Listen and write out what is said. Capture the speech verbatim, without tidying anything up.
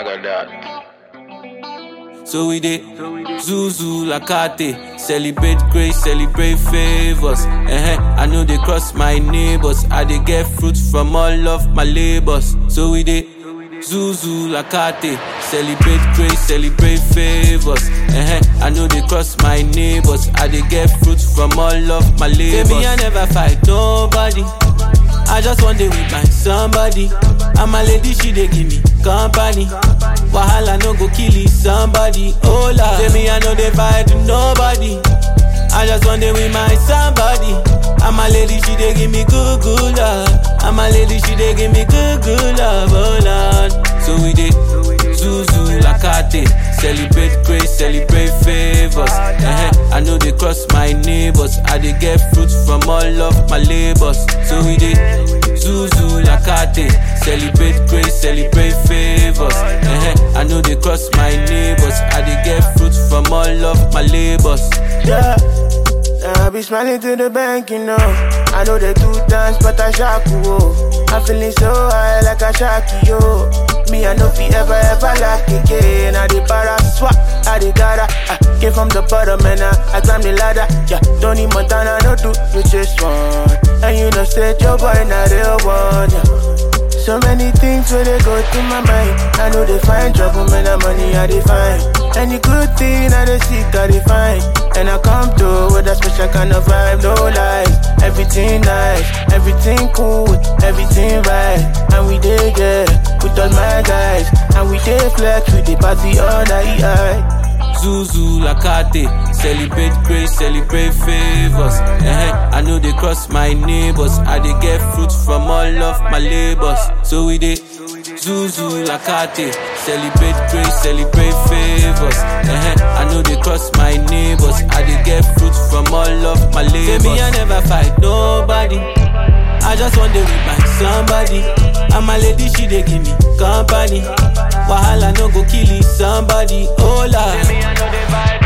like that. So we dey Zuzu Lakate, celebrate grace, celebrate favors. Uh-huh. I know they cross my neighbors, I dey get fruits from all of my labors. So we dey Zuzu Lakate, celebrate grace, celebrate favors. Uh-huh. I know they cross my neighbors, I dey get fruits from all of my labors. Baby, I never fight nobody, I just want to with my somebody. And my lady, she dey give me company. Wahala no go kill it, somebody. Oh la, say me I know they fight to nobody, I just want to with my somebody. And my lady, she dey give me good, good love. And my lady, she dey give me good, good love. Oh Lord, so we dey Zuzu Lakate, celebrate grace, celebrate favors. Uh-huh. I know they cross my neighbors, I dey get fruits from all of my labors. So we dey Zuzu Lakate, celebrate grace, celebrate favors. Uh-huh. I know they cross my neighbors, I dey get fruits from all of my labors. Yeah, I be smiling to the bank, you know. I know they two times, but I shock you, oh. I'm feeling so high like a sharky, yo. Me, I know fi ever, ever like again. I dey para swap, I dey gotta. I came from the bottom and I, I climbed the ladder. Yeah, Tony Montana, no do, you just one. And you know, said your boy, not real one, yeah. So many things where they go through my mind. I know they find trouble, man, the money I dey find. Any good thing I dey seek, I dey find. And I come through with a special kind of vibe, no lies. Everything nice, everything cool, everything right. And we dey there with all my guys. And we dey flex, we dey party all night. Zuzu Lakate, celebrate grace, celebrate favors. Uh-huh. I know they cross my neighbors, I dey get fruits from all of my labors. So we dey Zuzu Lakate, celebrate grace, celebrate favors. Uh-huh. I know they cross my neighbors, I dey get fruits from all of my labors. Say me I never fight nobody, I just want to with my somebody. And my lady, she dey give me company. Wahala no go kill it, somebody. Oh la, Say me I know they fight